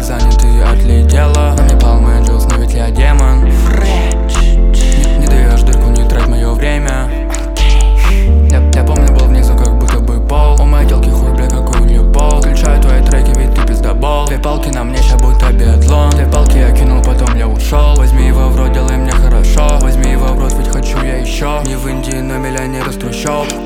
Глаза заняты, отлетела. На мне Palm Angels, но ведь я демон. Не даешь дырку, не трать мое время. Я помню, был внизу, как будто бы пол. У моей телки хуй, бля, какой у нее пол. Включаю твои треки, ведь ты пиздобол. Две палки на мне, ща будто биатлон. Две палки я кинул, потом я ушел. Возьми его в рот, делай мне хорошо. Возьми его в рот, ведь хочу я еще. Не в Индии, но миллионер из трущоб.